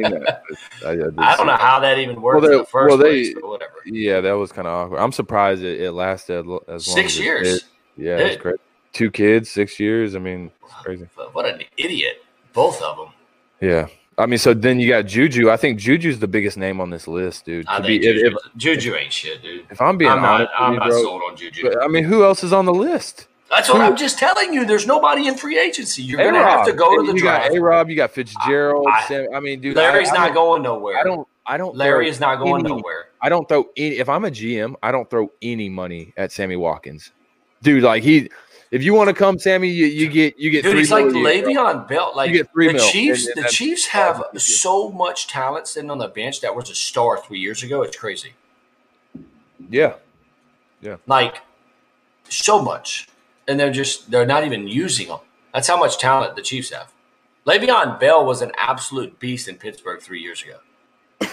I don't know how that even worked in the first place, but whatever. Yeah, that was kind of awkward. I'm surprised it lasted as long 6 years. It did. Yeah, it's great. 2 kids, 6 years. I mean, it's crazy. What an idiot, both of them. Yeah. I mean, so then you got Juju. I think Juju's the biggest name on this list, dude. Juju ain't shit, dude. If I'm being honest, I'm not sold on Juju. But, I mean, who else is on the list? That's what I'm just telling you. There's nobody in free agency. You're going to have to go to the draft. You got A-Rob, you got Fitzgerald. Dude, Larry's not going nowhere. I don't. Larry is not going nowhere. I don't throw any. If I'm a GM, I don't throw any money at Sammy Watkins, dude. Like if you want to come, Sammy, you get. Dude, he's like Le'Veon Bell. Like you get $3 million. The Chiefs have so much talent sitting on the bench that was a star 3 years ago. It's crazy. Yeah. Like so much, and they're not even using them. That's how much talent the Chiefs have. Le'Veon Bell was an absolute beast in Pittsburgh 3 years ago.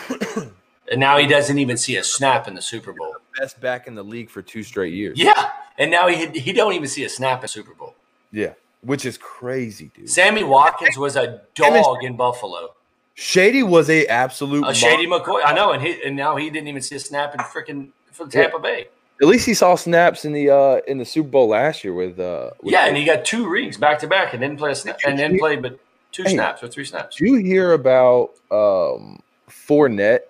And now he doesn't even see a snap in the Super Bowl. Best back in the league for 2 straight years. Yeah. and now he don't even see a snap at Super Bowl. Yeah, which is crazy, dude. Sammy Watkins was a dog in Buffalo. Shady was a absolute Shady McCoy. I know, and now he didn't even see a snap in freaking from Tampa Bay. At least he saw snaps in the Super Bowl last year with and he got 2 rings back to back and didn't play a snap and then played but 2 snaps or 3 snaps. Did you hear about Fournette?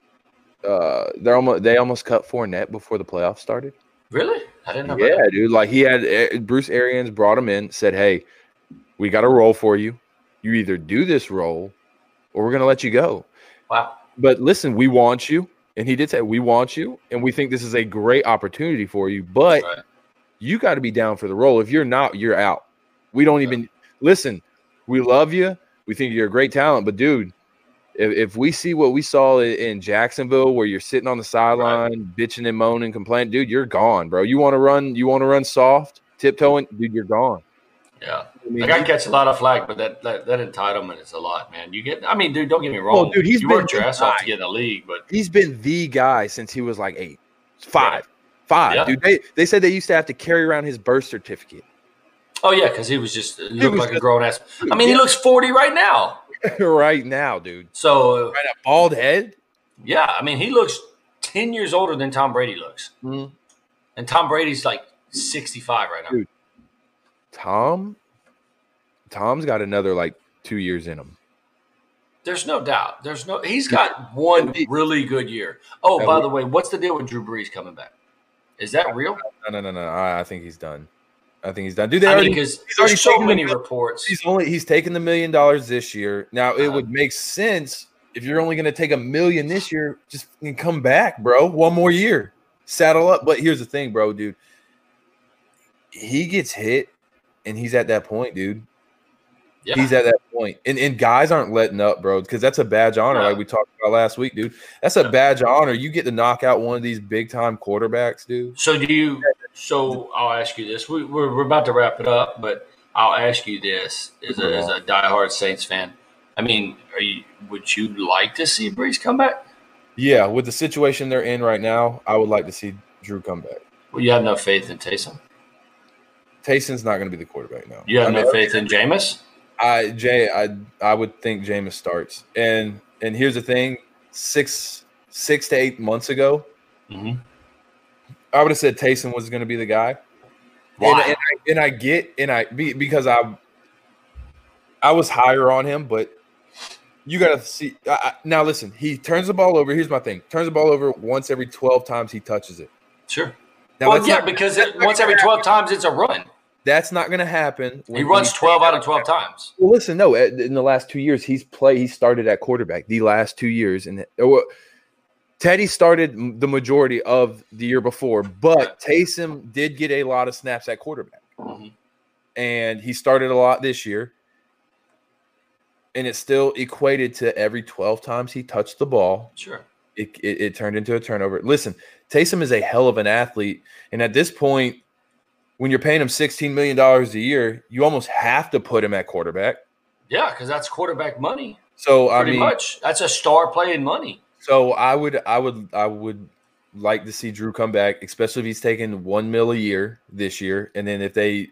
They almost cut Fournette before the playoffs started. Really? I didn't know. Yeah, about that. Dude. Like he had Bruce Arians brought him in, said, "Hey, we got a role for you. You either do this role, or we're gonna let you go." Wow. But listen, we want you. And he did say, we want you, and we think this is a great opportunity for you, but you got to be down for the role. If you're not, you're out. We don't even – listen, we love you. We think you're a great talent. But, dude, if we see what we saw in Jacksonville where you're sitting on the sideline, bitching and moaning, complaining, dude, you're gone, bro. You want to run soft, tiptoeing, dude, you're gone. Yeah. I catch a lot of flack, but that entitlement is a lot, man. Dude, don't get me wrong. Well, dude, you worked your ass off to get in the league, but he's been the guy since he was like 5. Yeah. Dude. They said they used to have to carry around his birth certificate. Oh yeah, because he was just looked like a grown ass. He looks 40 right now. Right now, dude. So right, a bald head. Yeah, he looks 10 years older than Tom Brady looks, and Tom Brady's like 65 right now. Dude. Tom's got another like 2 years in him. There's no doubt. He's got one really good year. Oh, by the way, what's the deal with Drew Brees coming back? Is that real? No. I think he's done. Dude, because there's so many reports. He's taking the $1 million this year. Now it would make sense if you're only going to take $1 million this year, just come back, bro. One more year, saddle up. But here's the thing, bro, dude. He gets hit. And he's at that point, dude. Yeah. He's at that point. And guys aren't letting up, bro, because that's a badge of honor, like we talked about last week, dude. That's a badge of honor. You get to knock out one of these big-time quarterbacks, dude. So I'll ask you this. We're about to wrap it up, but I'll ask you this as a diehard Saints fan. Would you like to see Brees come back? Yeah, with the situation they're in right now, I would like to see Drew come back. Well, you have no faith in Taysom? Taysom's not going to be the quarterback now. You have no faith in Jameis? I would think Jameis starts. And here's the thing: 6 to 8 months ago, I would have said Taysom was going to be the guy. Why? Because I was higher on him, but you got to see. Now listen, he turns the ball over. Here's my thing: turns the ball over once every 12 times he touches it. Sure. Now, because once every 12 times it's a run. That's not going to happen. He runs 12 out of 12 times. Well, listen, no. In the last 2 years, he started at quarterback. The last 2 years, and Teddy started the majority of the year before, but Taysom did get a lot of snaps at quarterback, and he started a lot this year. And it still equated to every 12 times he touched the ball. Sure. It turned into a turnover. Listen, Taysom is a hell of an athlete. And at this point, when you're paying him $16 million a year, you almost have to put him at quarterback. Yeah, because that's quarterback money. So pretty much. That's a star playing money. So I would like to see Drew come back, especially if he's taking $1 million a year this year. And then if they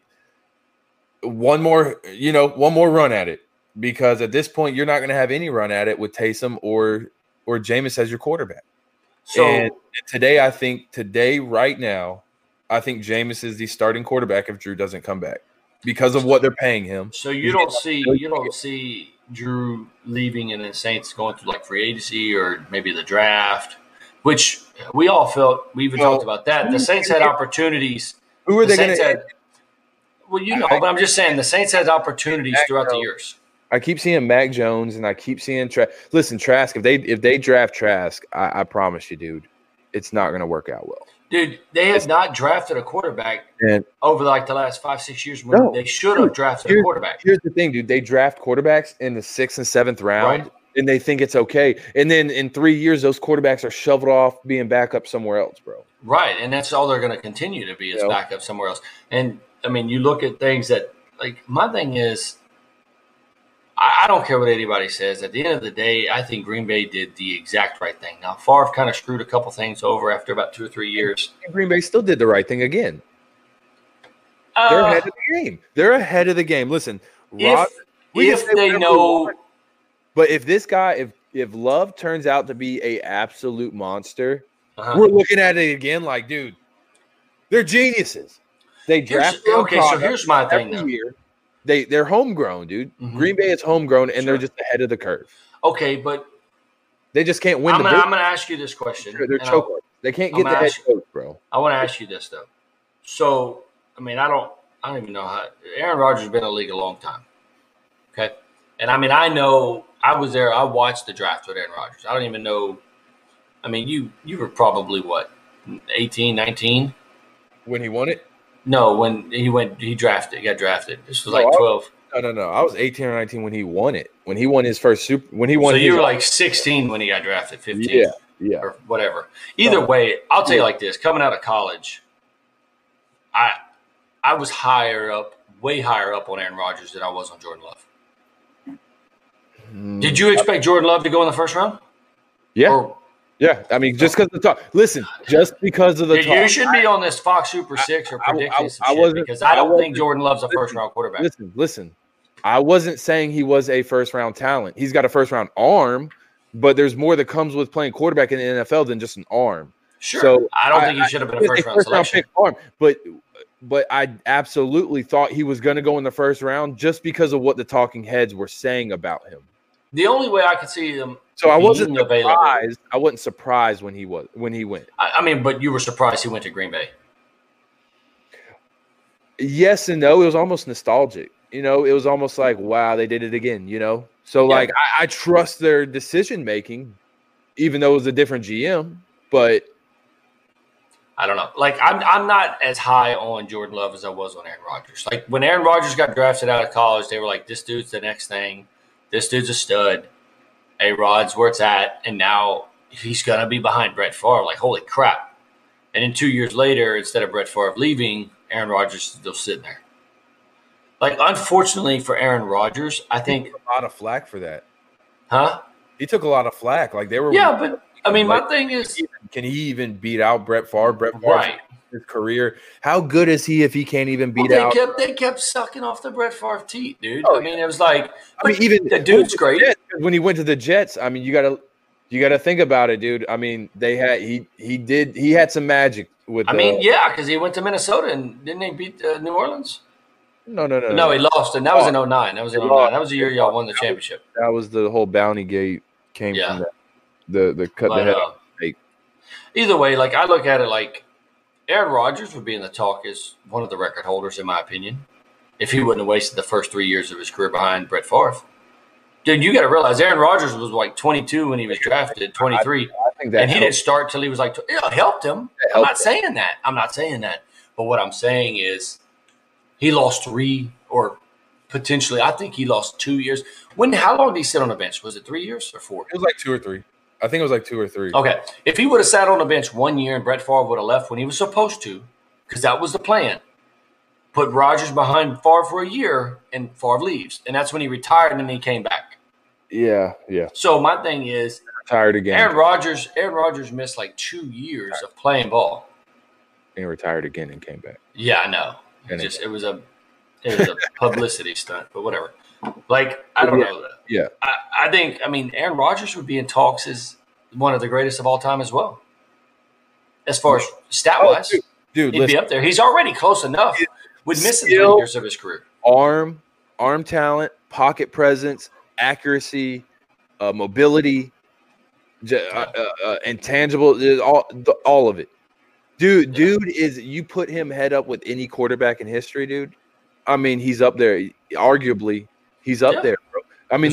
one more run at it. Because at this point, you're not going to have any run at it with Taysom or Jameis as your quarterback. So and right now, I think Jameis is the starting quarterback if Drew doesn't come back because of what they're paying him. So you don't see Drew leaving and the Saints going through like free agency or maybe the draft, which we all felt. We even talked about that. The Saints had opportunities. Who are they going to? Well, but I'm just saying the Saints had opportunities throughout the years. I keep seeing Mac Jones and I keep seeing Trask. Listen, Trask, if they draft Trask, I promise you, dude, it's not going to work out well. Dude, they have not drafted a quarterback over like the last 5-6 years when they should have drafted a quarterback. Here's the thing, dude. They draft quarterbacks in the 6th and 7th round, and they think it's okay. And then in 3 years, those quarterbacks are shoveled off being backup somewhere else, bro. Right, and that's all they're going to continue to be is backup somewhere else. And, you look at things that – like my thing is – I don't care what anybody says. At the end of the day, I think Green Bay did the exact right thing. Now, Favre kind of screwed a couple things over after about 2 or 3 years. And Green Bay still did the right thing again. They're ahead of the game. They're ahead of the game. Listen, if they know, but if this guy, if Love turns out to be a absolute monster, we're looking at it again like, dude, they're geniuses. They draft. Okay, so here's my thing. Every year, they're homegrown, dude. Mm-hmm. Green Bay is homegrown, and they're just ahead of the curve. Okay, but they just can't win. I'm going to ask you this question. They're chokers. They can't get the head coach, bro. I want to ask you this though. So, I mean, I don't even know how. Aaron Rodgers has been in the league a long time. Okay, and I mean, I know I was there. I watched the draft with Aaron Rodgers. I don't even know. I mean, you were probably what, 18, 19? When he won it? No, when he got drafted. This was like 12. No. I was 18 or 19 when he won it. When he won his first So you were like 16 when he got drafted, 15. Yeah. Or whatever. Either way, I'll tell you like this. Coming out of college, I was way higher up on Aaron Rodgers than I was on Jordan Love. Did you expect Jordan Love to go in the first round? Yeah. Yeah, I mean, just because of the talk. Listen, just because of the talk. You should be on this Fox Super 6 or predicting some shit because I don't think Jordan Love's a first-round quarterback. Listen. I wasn't saying he was a first-round talent. He's got a first-round arm, but there's more that comes with playing quarterback in the NFL than just an arm. Sure. So I don't think he should have been a first-round selection. Arm, but I absolutely thought he was going to go in the first round just because of what the talking heads were saying about him. The only way I could see him. So I wasn't surprised. I wasn't surprised when he went. I mean, but you were surprised he went to Green Bay. Yes and no. It was almost nostalgic. You know, it was almost like, wow, they did it again. You know, so like I trust their decision making, even though it was a different GM. But I don't know. Like I'm not as high on Jordan Love as I was on Aaron Rodgers. Like when Aaron Rodgers got drafted out of college, they were like, this dude's the next thing. This dude's a stud. A-Rod's where it's at, and now he's going to be behind Brett Favre. Like, holy crap. And then 2 years later, instead of Brett Favre leaving, Aaron Rodgers is still sitting there. Like, unfortunately for Aaron Rodgers, I think – he took a lot of flack for that. Huh? He took a lot of flack. Like, they were – yeah, but, I mean, my thing is – can he even beat out Brett Favre? Brett Favre, his career. How good is he if he can't even beat out? They kept sucking off the Brett Favre teeth, dude. I mean, it was like, even the dude's great. Jets, when he went to the Jets, I mean, you gotta think about it, dude. I mean, he had some magic with. I mean, because he went to Minnesota and didn't they beat New Orleans? No, he lost, and that was in 09. That was in 09. That was the year y'all won the championship. That was the whole Bounty Gate came from that. The cut the head off. Either way, like I look at it like Aaron Rodgers would be in the talk as one of the record holders, in my opinion, if he wouldn't have wasted the first 3 years of his career behind Brett Favre. Dude, you got to realize Aaron Rodgers was like 22 when he was drafted, 23, and he didn't start till he was like, it helped him. I'm not saying that. But what I'm saying is he lost 3 or potentially, I think he lost 2 years. How long did he sit on the bench? Was it 3 years or 4? It was like 2 or 3. I think it was like 2 or 3. Okay. If he would have sat on the bench 1 year and Brett Favre would have left when he was supposed to, because that was the plan, put Rodgers behind Favre for a year and Favre leaves. And that's when he retired and then he came back. Yeah. So my thing is, retired again. Aaron Rodgers missed like 2 years of playing ball. And retired again and came back. Yeah, I know. It was a publicity stunt, but whatever. Like, I don't know. Yeah. I think, Aaron Rodgers would be in talks as one of the greatest of all time as well. As far as stat-wise, dude, he'd be up there. He's already close enough with missing 3 years of his career. Arm talent, pocket presence, accuracy, mobility, intangible, all of it. Dude is, you put him head up with any quarterback in history, dude. I mean, he's up there. Arguably, he's up there, bro. I mean,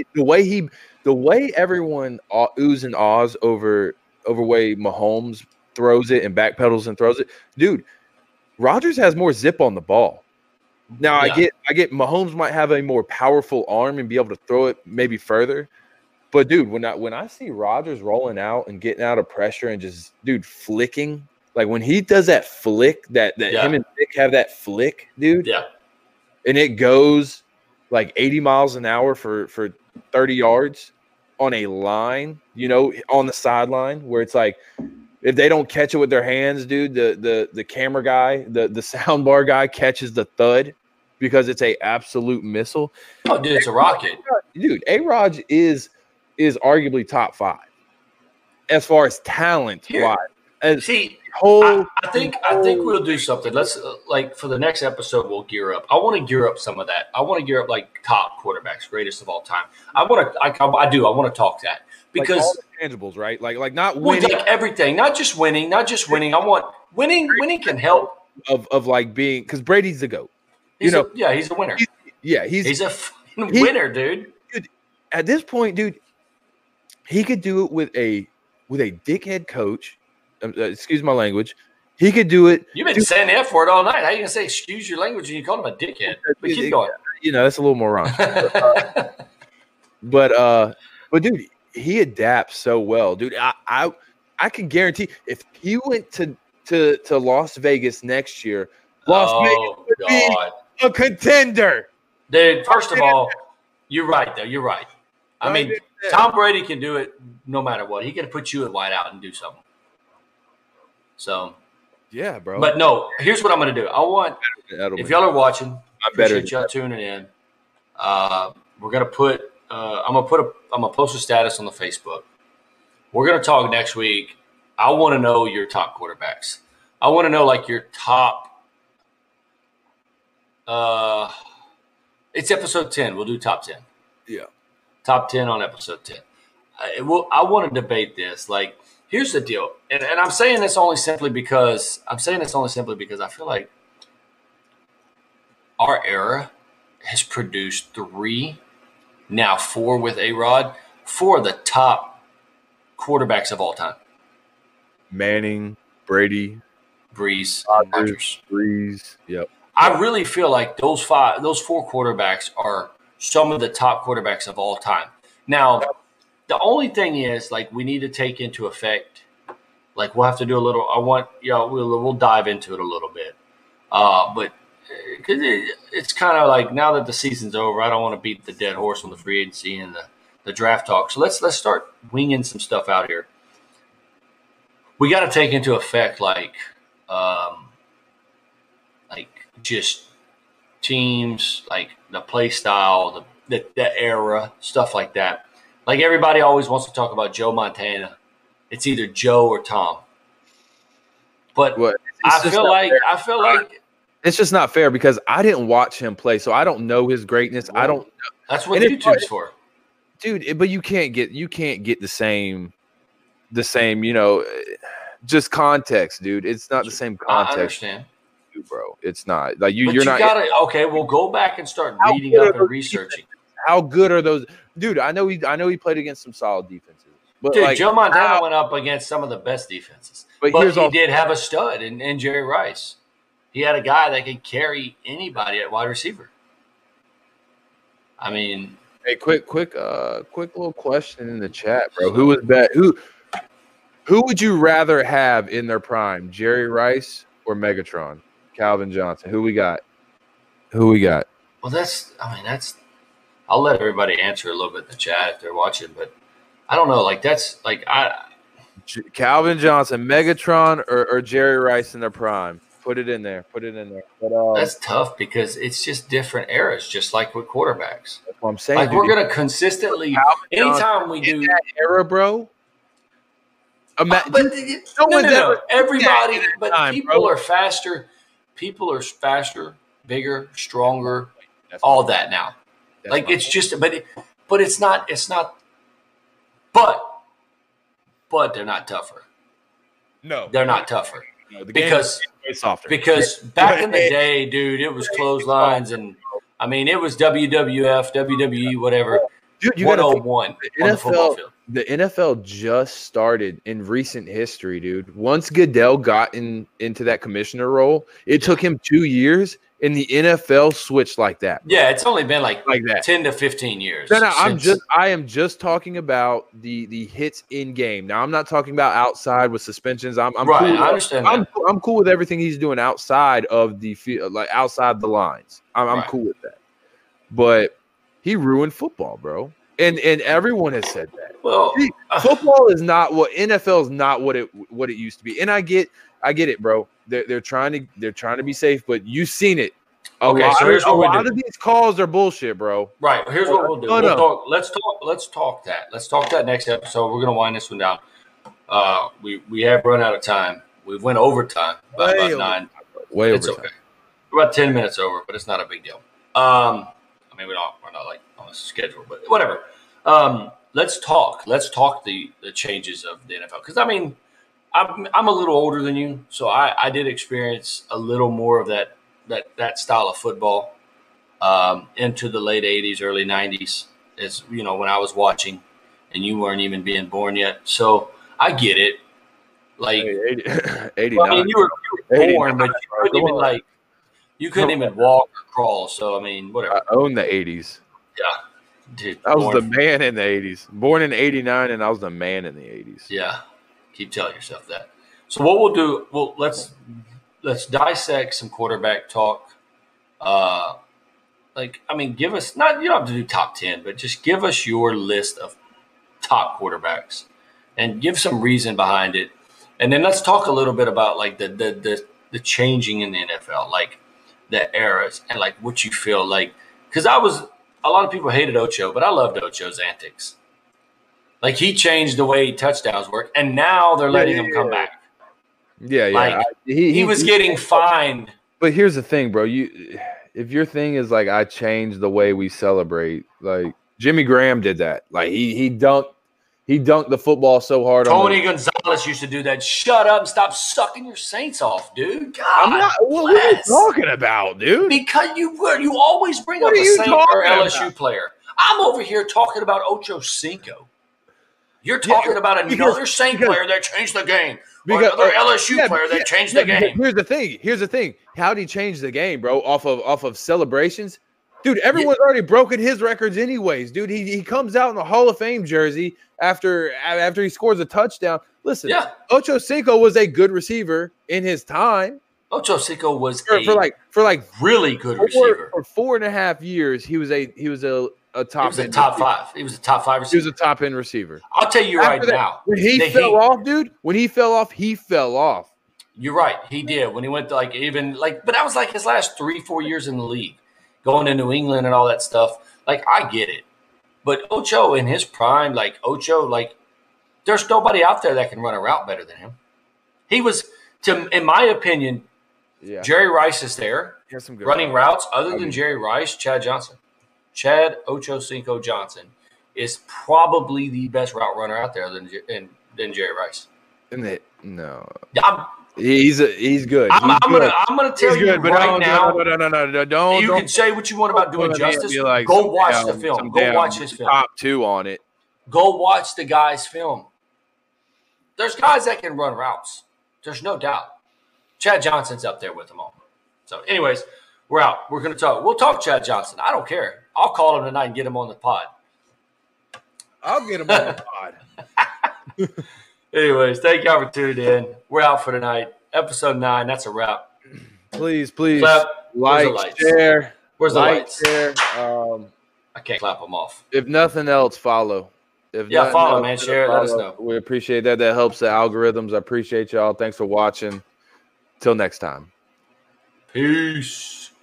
the way everyone oohs and ahs over way Mahomes throws it and backpedals and throws it, dude. Rodgers has more zip on the ball. Now I get Mahomes might have a more powerful arm and be able to throw it maybe further, but dude, when I see Rodgers rolling out and getting out of pressure and just flicking, like when he does that flick, that him and Vic have that flick, dude. Yeah. And it goes like 80 miles an hour for 30 yards on a line, on the sideline where it's like if they don't catch it with their hands, dude, the camera guy, the sound bar guy catches the thud because it's a absolute missile. Oh, dude, it's a rocket. Dude, A-Rod is arguably top 5 as far as talent wise. See, I think we'll do something. Let's like for the next episode, we'll gear up. I want to gear up some of that. I want to gear up like top quarterbacks, greatest of all time. I want to talk that because like all the intangibles, right? Like not winning, like everything, not just winning. I want winning. Winning can help of like being because Brady's the GOAT. He's a winner. He's a winner, dude. At this point, dude, he could do it with a dickhead coach. Excuse my language. He could do it. You've been saying the F word all night. How are you gonna say excuse your language and you call him a dickhead? But keep going. That's a little more wrong. But dude, he adapts so well, dude. I can guarantee if he went to Las Vegas next year, Las Vegas would be a contender. Dude, first of all, you're right, though. You're right. I mean, Tom Brady can do it no matter what. He can put you at wideout and do something. So, yeah, bro. But no, here's what I'm going to do. I want, if y'all are watching, I appreciate y'all tuning in. We're going to put, I'm going to post a status on the Facebook. We're going to talk next week. I want to know your top quarterbacks. I want to know like your top. It's episode 10. We'll do top 10. Yeah. Top 10 on episode 10. I want to debate this. Like, here's the deal. And I'm saying this only simply because I feel like our era has produced 3, now 4 with A-Rod, 4 of the top quarterbacks of all time. Manning, Brady, Breeze, Rodgers. Breeze. Yep. I really feel like those 4 quarterbacks are some of the top quarterbacks of all time. Now, the only thing is, like, we need to take into effect, like, we'll have to do a little. We'll dive into it a little bit, but because it's kind of like now that the season's over, I don't want to beat the dead horse on the free agency and the draft talk. So let's start winging some stuff out here. We got to take into effect like just teams, like the play style, the era, stuff like that. Like everybody always wants to talk about Joe Montana. It's either Joe or Tom. But I feel like it's just not fair because I didn't watch him play, so I don't know his greatness. Well, I don't. That's what YouTube's for, dude. But you can't get the same, just context, dude. It's not the same context. I understand. Bro, it's not like you're not. We'll go back and start reading up and researching. How good are those, dude? I know he played against some solid defenses, but dude, like, Joe Montana went up against some of the best defenses. But he did have a stud in Jerry Rice. He had a guy that could carry anybody at wide receiver. I mean, hey, quick little question in the chat, bro. Who would you rather have in their prime, Jerry Rice or Megatron? Calvin Johnson. Who we got? Well, I'll let everybody answer a little bit in the chat if they're watching, but I don't know. Like Calvin Johnson, Megatron, or Jerry Rice in their prime. Put it in there. But, that's tough because it's just different eras, just like with quarterbacks. That's what I'm saying. Like we're gonna consistently, anytime we do that era, bro. Everybody, but people are faster. People are faster, bigger, stronger, all that now. Like it's just, but it's not. But they're not tougher. No, they're not tougher. No, because back in the day, dude, it was clotheslines, and I mean it was WWF, WWE, whatever. Dude, 101 on the football field. The NFL just started in recent history, dude. Once Goodell got into that commissioner role, it took him 2 years, and the NFL switched like that. Yeah, it's only been like that 10 to 15 years. No, I am just talking about the hits in game. Now I'm not talking about outside with suspensions. I'm right. Cool I understand that. I'm cool with everything he's doing outside of the field, like outside the lines. I'm cool with that. But he ruined football, bro. And everyone has said that. Well, See, football is not what NFL is not what it used to be. And I get it, bro. They're trying to be safe, but you've seen it. A lot of these calls are bullshit, bro. Right. Here's what we'll do. Let's talk that. Let's talk that next episode. We're gonna wind this one down. We have run out of time. We went overtime by about 9. It's okay. We're about 10 minutes over, but it's not a big deal. I mean, we're not like on a schedule, but whatever. Let's talk the changes of the NFL, because I mean, I'm a little older than you, so I did experience a little more of that style of football into the late 80s, early 90s, as you know, when I was watching and you weren't even being born yet. So I get it. Like 89. Well, I mean, you were born, but you couldn't even walk or crawl. So I mean, whatever. I own the 80s. Yeah. Dude, I was the man in the 80s. Born in 89, and I was the man in the 80s. Yeah. Keep telling yourself that. So what we'll do, let's dissect some quarterback talk. Give us, you don't have to do top 10, but just give us your list of top quarterbacks and give some reason behind it. And then let's talk a little bit about like the changing in the NFL, like the eras and like what you feel like. Because a lot of people hated Ocho, but I loved Ocho's antics. Like he changed the way touchdowns work, and now they're letting him come back. Yeah, like, he was getting fined. But here's the thing, bro. If your thing is like I changed the way we celebrate, like Jimmy Graham did that. Like he dunked the football so hard. Tony Gonzalez used to do that. Shut up and stop sucking your Saints off, dude. God, what are you talking about, dude? Because you always bring up a Saint or LSU player. I'm over here talking about Ocho Cinco. You're talking about another Saint player that changed the game. Or another LSU player that changed the game. Here's the thing. How'd he change the game, bro? Off of celebrations? Dude, everyone's already broken his records anyways, dude. He comes out in a Hall of Fame jersey after he scores a touchdown. Listen, Ocho Cinco was a good receiver in his time. Ocho Cinco was for like really good receiver. For 4.5 years, he was a top. He was a top receiver. 5. He was a top 5 receiver. He was a top end receiver. I'll tell you now. When he fell off, dude. When he fell off, he fell off. You're right. He did. When he went to but that was like his last 3-4 years in the league, going to New England and all that stuff. Like I get it, but Ocho in his prime, there's nobody out there that can run a route better than him. He was, in my opinion, Jerry Rice is there running routes. Other than Jerry Rice, Chad Ochocinco Johnson is probably the best route runner out there than Jerry Rice. No, he's good. I'm gonna tell you right now. No, don't. You can say what you want about doing justice. Go watch the film. Go watch his film. Top 2 on it. Go watch the guy's film. There's guys that can run routes. There's no doubt. Chad Johnson's up there with them all. So, anyways, we're out. We're gonna talk. We'll talk Chad Johnson. I don't care. I'll call him tonight and get him on the pod. I'll get him on the pod. Anyways, thank y'all for tuning in. We're out for tonight. Episode 9. That's a wrap. Please, clap. Like, share. Where's the lights? Share. I can't clap them off. If nothing else, follow. Follow, man. Share. Let us know. We appreciate that. That helps the algorithms. I appreciate y'all. Thanks for watching. Till next time. Peace.